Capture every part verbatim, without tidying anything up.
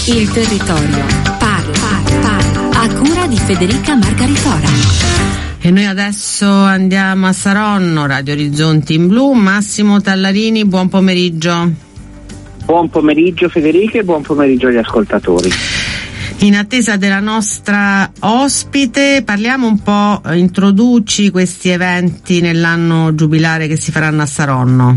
Il territorio parla, parla, parla. A cura di Federica Margaritora. E noi adesso andiamo a Saronno, Radio Orizzonti in Blu. Massimo Tallarini, buon pomeriggio. Buon pomeriggio Federica e buon pomeriggio agli ascoltatori. In attesa della nostra ospite, parliamo un po', introduci questi eventi nell'anno giubilare che si faranno a Saronno.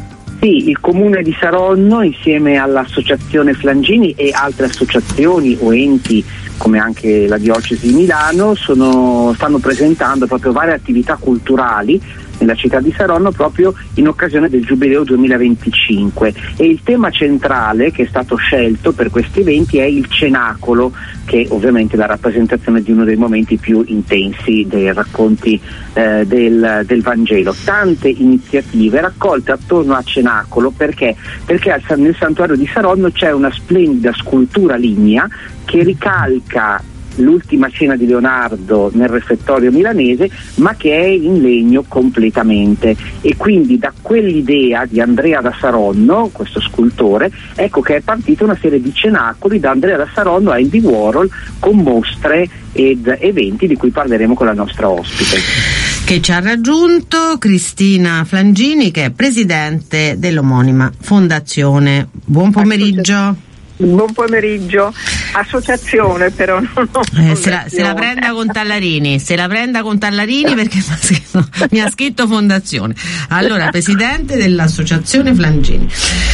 Sì, il Comune di Saronno insieme all'Associazione Flangini e altre associazioni o enti come anche la Diocesi di Milano sono, stanno presentando proprio varie attività culturali nella città di Saronno proprio in occasione del Giubileo duemilaventicinque, e il tema centrale che è stato scelto per questi eventi è il cenacolo, che ovviamente è la rappresentazione di uno dei momenti più intensi dei racconti eh, del, del Vangelo. Tante iniziative raccolte attorno a cenacolo perché, perché al, nel santuario di Saronno c'è una splendida scultura lignea che ricalca l'ultima cena di Leonardo nel refettorio milanese, ma che è in legno completamente, e quindi da quell'idea di Andrea da Saronno, questo scultore, ecco che è partita una serie di cenacoli da Andrea da Saronno a Andy Warhol, con mostre ed eventi di cui parleremo con la nostra ospite, che ci ha raggiunto, Cristina Flangini, che è presidente dell'omonima fondazione. Buon pomeriggio. Buon pomeriggio, associazione però non ho eh, se, la, se la prenda con Tallarini, se la prenda con Tallarini perché mi ha scritto, mi ha scritto fondazione. Allora, presidente dell'associazione Flangini.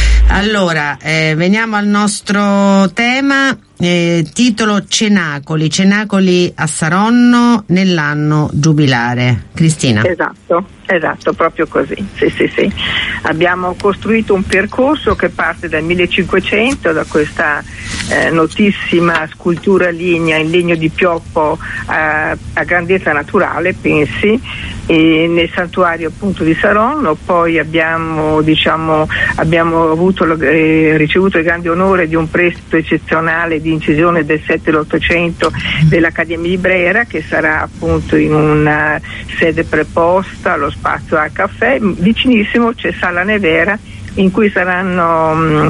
Allora, eh, veniamo al nostro tema, eh, titolo Cenacoli, Cenacoli a Saronno nell'anno giubilare. Cristina. Esatto. Esatto, proprio così, sì, sì, sì. Abbiamo costruito un percorso che parte dal millecinquecento, da questa eh, notissima scultura lignea in legno di pioppo a, a grandezza naturale, pensi, e nel santuario appunto di Saronno. Poi abbiamo, diciamo, abbiamo avuto, eh, ricevuto il grande onore di un prestito eccezionale di incisione del sette e l'ottocento dell'Accademia di Brera, che sarà appunto in una sede preposta, lo spazio al caffè. Vicinissimo c'è Sala Nevera, in cui saranno mh,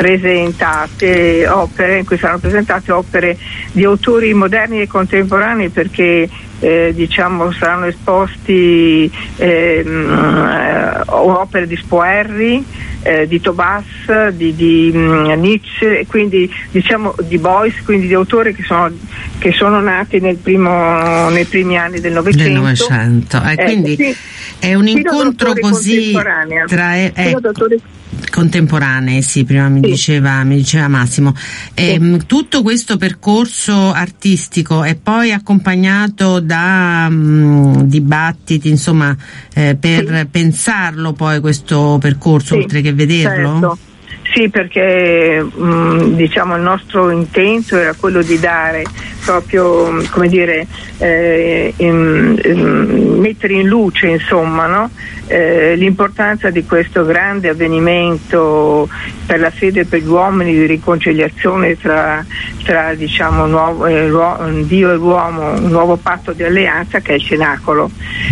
presentate opere, in cui saranno presentate opere di autori moderni e contemporanei, perché eh, diciamo saranno esposti eh, mh, opere di Spoerri, eh, di Tobas, di, di mh, Nietzsche, quindi diciamo di Beuys, quindi di autori che sono, che sono nati nel primo, nei primi anni del Novecento. Del Novecento. Eh, quindi eh, sì, è un incontro così tra eh, ecco, contemporanei, sì, prima mi, sì. Diceva, mi diceva Massimo. E, sì. Tutto questo percorso artistico è poi accompagnato da um, dibattiti, insomma, eh, per sì. pensarlo poi questo percorso, sì, oltre che vederlo? Certo. Sì, perché mh, diciamo il nostro intento era quello di dare proprio, come dire, eh, in, in, mettere in luce, insomma, no? eh, l'importanza di questo grande avvenimento per la fede e per gli uomini, di riconciliazione tra, tra diciamo, nuovo, eh, Dio e l'uomo, un nuovo patto di alleanza che è il cenacolo.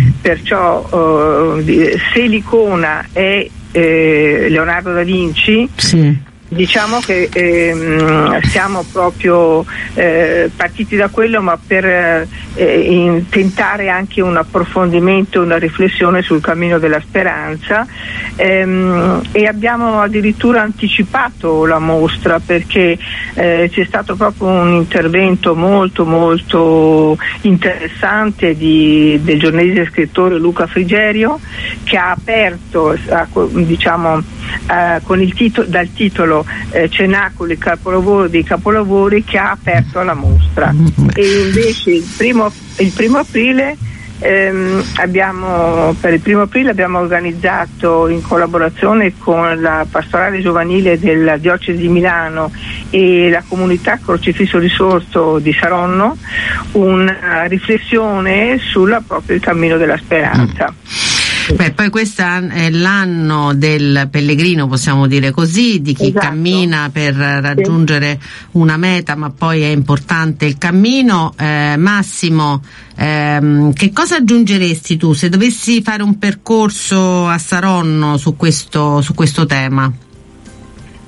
Perciò eh, se l'icona è Eh, Leonardo da Vinci, sì. diciamo che ehm, siamo proprio eh, partiti da quello, ma per eh, in, tentare anche un approfondimento, una riflessione sul cammino della speranza, ehm, e abbiamo addirittura anticipato la mostra, perché eh, c'è stato proprio un intervento molto molto interessante di, del giornalista e scrittore Luca Frigerio, che ha aperto, diciamo, eh, con il titolo, dal titolo eh, Cenacoli, capolavoro dei capolavori, che ha aperto alla mostra. E invece il primo, il primo aprile ehm, abbiamo per il primo aprile abbiamo organizzato, in collaborazione con la pastorale giovanile della Diocesi di Milano e la comunità Crocifisso Risorto di Saronno, una riflessione sulla proprio il cammino della speranza. Mm. Beh, poi questo è l'anno del pellegrino, possiamo dire così, di chi esatto. cammina per raggiungere sì. una meta, ma poi è importante il cammino. Eh, Massimo, ehm, che cosa aggiungeresti tu se dovessi fare un percorso a Saronno su questo, su questo tema?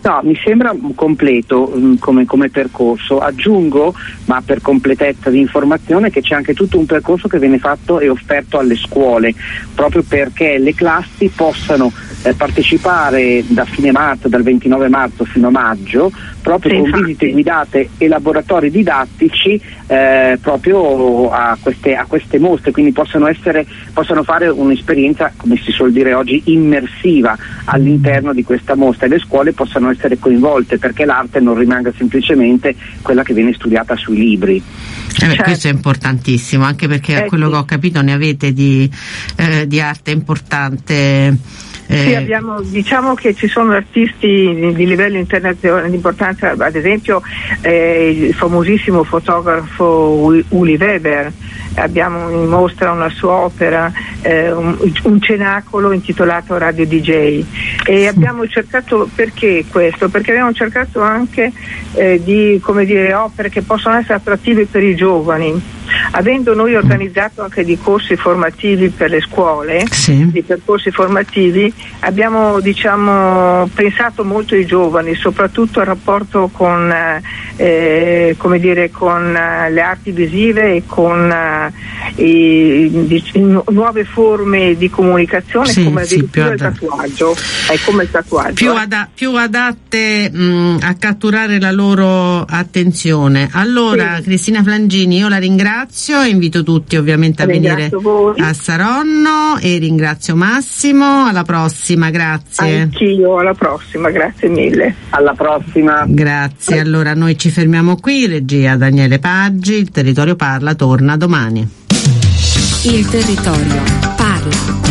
No, mi sembra completo mh, come, come percorso. Aggiungo, ma per completezza di informazione, che c'è anche tutto un percorso che viene fatto e offerto alle scuole, proprio perché le classi possano eh, partecipare da fine marzo, dal ventinove marzo fino a maggio, proprio sì, con infatti. visite guidate e laboratori didattici eh, proprio a queste, a queste mostre, quindi possono essere, possono fare un'esperienza, come si suol dire oggi, immersiva all'interno di questa mostra, e le scuole possano essere coinvolte, perché l'arte non rimanga semplicemente quella che viene studiata sui libri. Eh beh, questo è importantissimo, anche perché a Eh, quello sì. che ho capito ne avete di, eh, di arte importante. Eh, Sì, abbiamo, diciamo che ci sono artisti di, di livello internazionale di importanza, ad esempio eh, il famosissimo fotografo Uli Weber. Abbiamo in mostra una sua opera, eh, un, un cenacolo intitolato Radio D J, e abbiamo cercato, perché questo? Perché abbiamo cercato anche eh, di, come dire, opere che possono essere attrattive per i giovani. Avendo noi organizzato anche dei corsi formativi per le scuole, sì. dei percorsi formativi, abbiamo diciamo pensato molto ai giovani, soprattutto al rapporto con eh, come dire con eh, le arti visive e con eh, i, di, nuove forme di comunicazione, sì, come sì, addirittura il ada- tatuaggio, è come il tatuaggio. Più, eh. ada- più adatte mh, a catturare la loro attenzione. Allora, Sì. Cristina Flangini, io la ringrazio e invito tutti ovviamente a venire Ringrazio voi. a Saronno, e ringrazio Massimo. Alla prossima, grazie. Anch'io, alla prossima, grazie mille. Alla prossima. Grazie. Allora noi ci fermiamo qui. Regia Daniele Paggi. Il Territorio Parla torna domani. Il Territorio Parla.